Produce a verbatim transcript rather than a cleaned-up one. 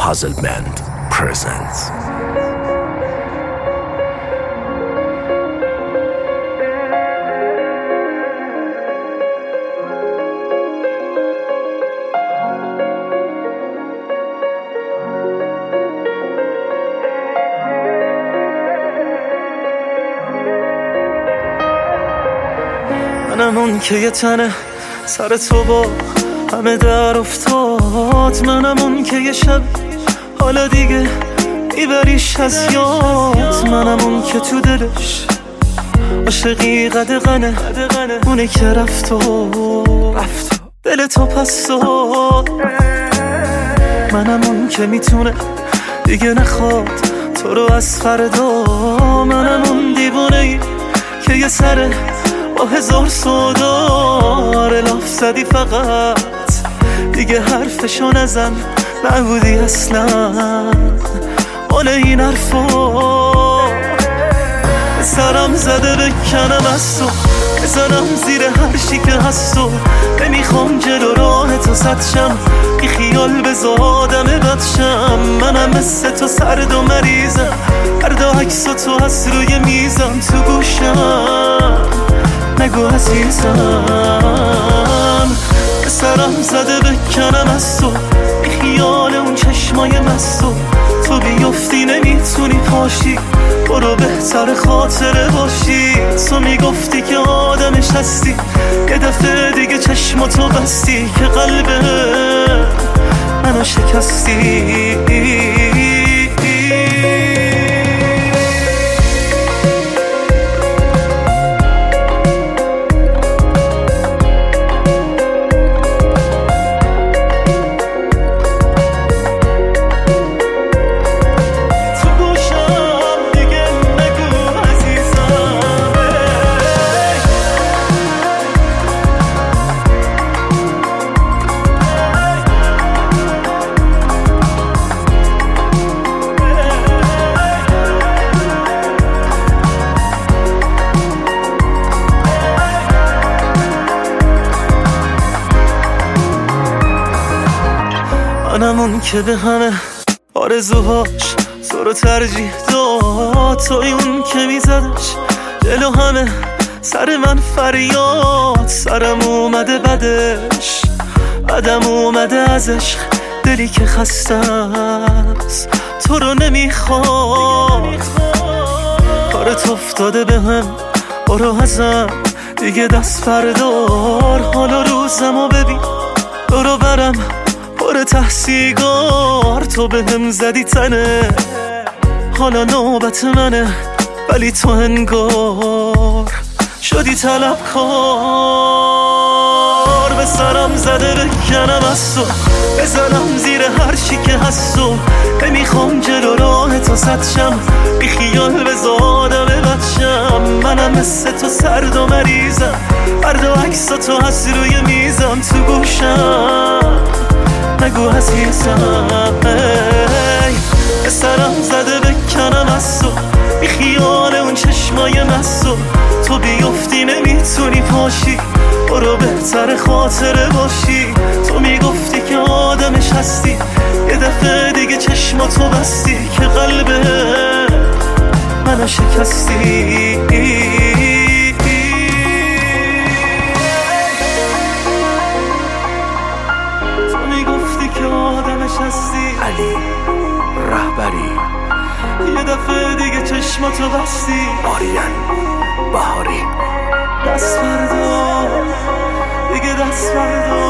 Puzzle Band presents. منم اون که یه تنه سر تو با همه در افتاد، منم اون که یه شب حالا دیگه میبریش از یاد، منم اون که تو دلش عاشقی قدغنه، اونه که رفت و رفت دل تو پس داد، منم اون که میتونه دیگه نخواد تو رو از فردا، منم اون دیوانه‌ای که یه سره با هزار سودار لاف زدی فقط دیگه حرفشو نزن، نبودی اصلا مال این حرفا، سرم زده بکنم از تو بزنم زیر هر چی که هست و نمیخوام جلو راه تو سد شم، بی خیال بذار آدم بدشم، منم مثل تو سرد و مریضم، هر عکس تو هست روی میزم تو گوشم، نگو عزیزم سرم زده بکنم از تو بی خیال اون چشمای مستو، تو بیفتی نمیتونی پاشی برو بهتر خاطره باشی، تو میگفتی که آدمش هستی یه دفعه دیگه چشماتو بستی که قلبه منو شکستی، منم اون که به همه آرزوهاش تو رو ترجیح داد، توی اون که میزدش جلو همه سر من فریاد، سرم اومده بدش بدم اومده ازش، دلی که خسته است تو رو نمیخواد، کارت افتاده به هم برو ازم دیگه دست بردار، حالا روزمو ببین برو برم پر تحصیگار، تو به هم زدی تنه حالا نوبت منه، ولی تو انگار شدی طلبکار، به سرم زده بکنم از تو بزنم زیر هر چی که هست و نمیخوام جلو راه تو سد شم، بی خیال بذار آدم بدشم، منم مثل تو سرد و مریضم، هر عکس تو هست روی میزم تو گوشم، نگو عزیزم ای سرم زده بکنم از تو بی خیال اون چشمای مستو، تو بیفتی نمیتونی پاشی برو بهتر خاطره باشی، تو میگفتی که آدمش هستی یه دفعه دیگه چشماتو بستی که قلبه منو شکستی، علی رهبری یه دفعه دیگه چشماتو بستی، آریان بهاری دست بردار دیگه دست بردار.